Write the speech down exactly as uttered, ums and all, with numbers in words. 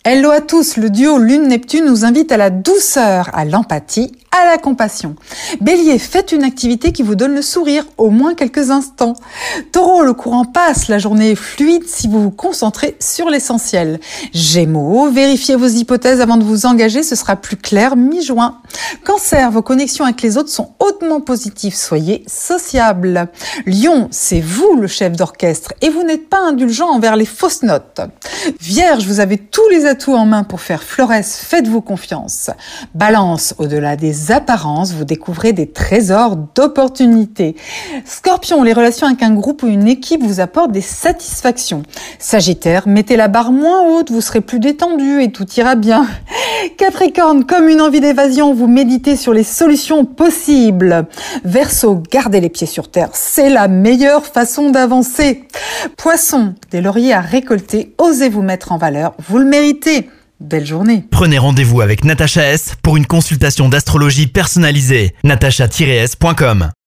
Hello à tous, le duo Lune-Neptune nous invite à la douceur, à l'empathie, à la compassion. Bélier, faites une activité qui vous donne le sourire, au moins quelques instants. Taureau, le courant passe, la journée est fluide si vous vous concentrez sur l'essentiel. Gémeaux, vérifiez vos hypothèses avant de vous engager, ce sera plus clair mi-juin. Cancer, vos connexions avec les autres sont hautement positives, soyez sociables. Lion, c'est vous le chef d'orchestre et vous n'êtes pas indulgent envers les fausses notes. Vierge, vous avez tous les atouts en main pour faire florès, faites-vous confiance. Balance, au-delà des apparences, vous découvrez des trésors d'opportunités. Scorpion, les relations avec un groupe ou une équipe vous apportent des satisfactions. Sagittaire, mettez la barre moins haute, vous serez plus détendu et tout ira bien. Capricorne, comme une envie d'évasion, vous méditez sur les solutions possibles. Verseau, gardez les pieds sur terre, c'est la meilleure façon d'avancer. Poisson, des lauriers à récolter, osez vous mettre en valeur, vous le méritez. Belle journée. Prenez rendez-vous avec Natacha S pour une consultation d'astrologie personnalisée. natacha tiret s point com